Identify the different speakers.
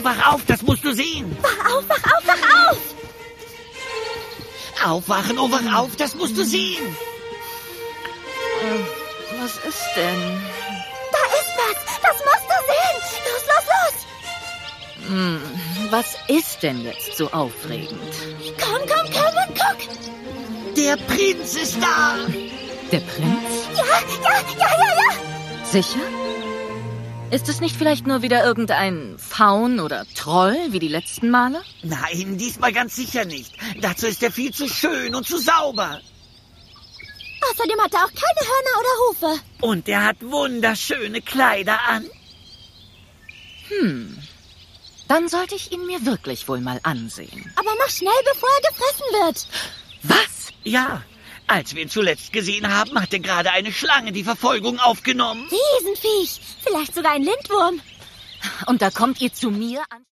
Speaker 1: wach auf, das musst du sehen.
Speaker 2: Wach auf, wach auf, wach auf!
Speaker 1: Aufwachen, oh, wach auf, das musst du sehen.
Speaker 3: Was ist denn?
Speaker 2: Da ist was! Das musst du sehen! Los, los, los!
Speaker 3: Was ist denn jetzt so aufregend?
Speaker 2: Komm, Kevin, guck!
Speaker 1: Der Prinz ist da.
Speaker 3: Der Prinz?
Speaker 2: Ja!
Speaker 3: Sicher? Ist es nicht vielleicht nur wieder irgendein Faun oder Troll wie die letzten Male?
Speaker 1: Nein, diesmal ganz sicher nicht. Dazu ist er viel zu schön und zu sauber.
Speaker 2: Außerdem hat er auch keine Hörner oder Hufe.
Speaker 1: Und er hat wunderschöne Kleider an.
Speaker 3: Dann sollte ich ihn mir wirklich wohl mal ansehen.
Speaker 2: Aber mach schnell, bevor er gefressen wird.
Speaker 3: Was?
Speaker 1: Ja, als wir ihn zuletzt gesehen haben, hatte gerade eine Schlange die Verfolgung aufgenommen.
Speaker 2: Riesenviech. Vielleicht sogar ein Lindwurm.
Speaker 3: Und da kommt ihr zu mir an...